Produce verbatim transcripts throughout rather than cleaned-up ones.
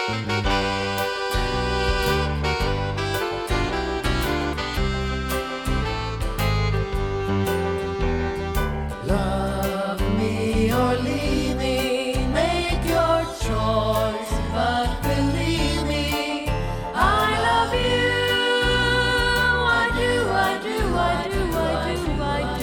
Love me or leave me, make your choice, but believe me, I love you. I do, I do, I do, I do, I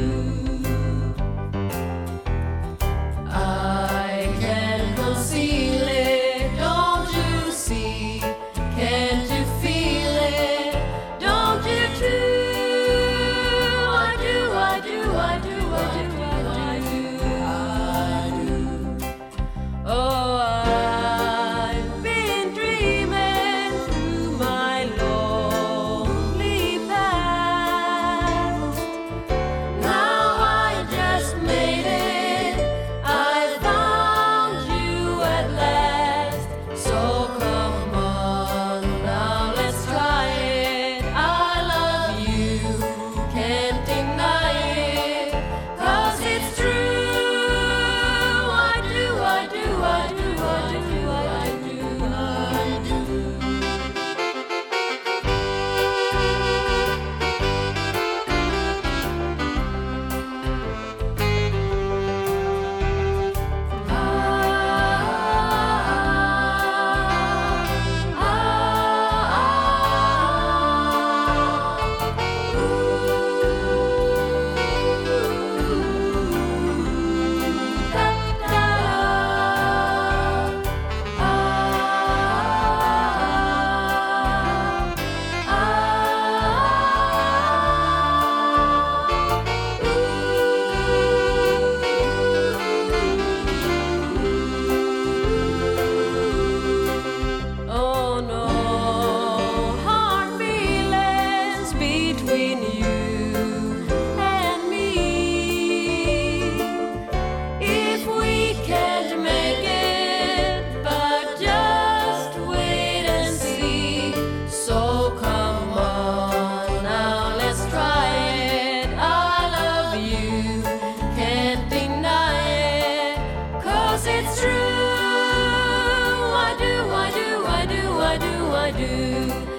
do. I can't conceal it, don't you see? Can't you feel it? Don't you too? I do, I do, I do, I do, I do, I do. Oh, I've been dreaming through my lonely past. Now I just made it, I found you at last. So come on, now let's try it. I love you, can't deny it, 'cause it's true. I do, I do, I do, I do, I do, I do. Oh no, hard feelings between you and me. If we can't make it, but just wait and see. So come on, now let's try it. I love you, can't deny it, 'cause it's true. I do, I do, I do, I do, I do.